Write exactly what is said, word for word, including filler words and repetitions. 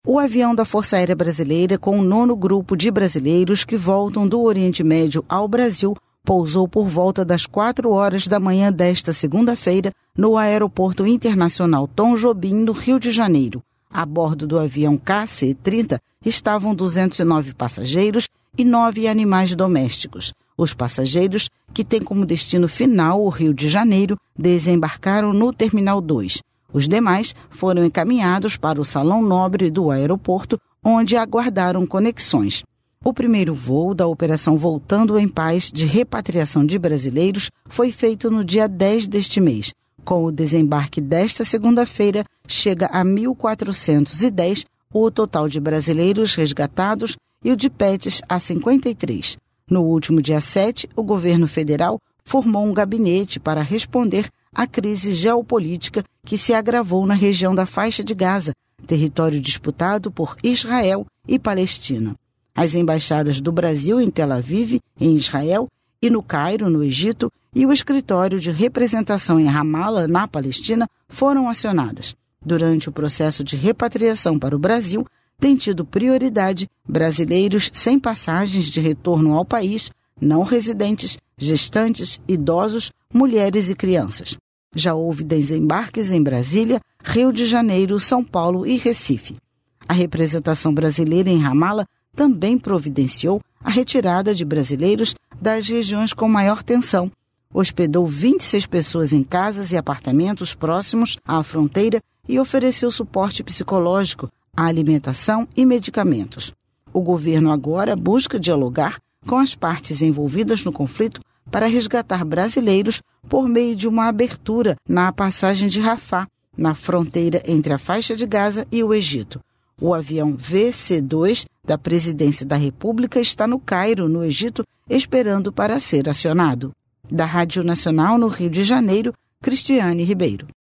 O avião da Força Aérea Brasileira, com o nono grupo de brasileiros que voltam do Oriente Médio ao Brasil, pousou por volta das quatro horas da manhã desta segunda-feira no Aeroporto Internacional Tom Jobim, no Rio de Janeiro. A bordo do avião K C trinta estavam duzentos e nove passageiros e nove animais domésticos. Os passageiros, que têm como destino final o Rio de Janeiro, desembarcaram no Terminal dois. Os demais foram encaminhados para o Salão Nobre do aeroporto, onde aguardaram conexões. O primeiro voo da Operação Voltando em Paz de repatriação de brasileiros foi feito no dia dez deste mês. Com o desembarque desta segunda-feira, chega a mil quatrocentos e dez o total de brasileiros resgatados e o de pets a cinquenta e três. No último dia sete, o governo federal formou um gabinete para responder à crise geopolítica que se agravou na região da Faixa de Gaza, território disputado por Israel e Palestina. As embaixadas do Brasil em Tel Aviv, em Israel, e no Cairo, no Egito, e o escritório de representação em Ramala, na Palestina, foram acionadas. Durante o processo de repatriação para o Brasil, tem tido prioridade brasileiros sem passagens de retorno ao país, não residentes, gestantes, idosos, mulheres e crianças. Já houve desembarques em Brasília, Rio de Janeiro, São Paulo e Recife. A representação brasileira em Ramala também providenciou a retirada de brasileiros das regiões com maior tensão. Hospedou vinte e seis pessoas em casas e apartamentos próximos à fronteira e ofereceu suporte psicológico, alimentação e medicamentos. O governo agora busca dialogar com as partes envolvidas no conflito para resgatar brasileiros por meio de uma abertura na passagem de Rafah, na fronteira entre a Faixa de Gaza e o Egito. O avião V C dois da Presidência da República está no Cairo, no Egito, esperando para ser acionado. Da Rádio Nacional no Rio de Janeiro, Cristiane Ribeiro.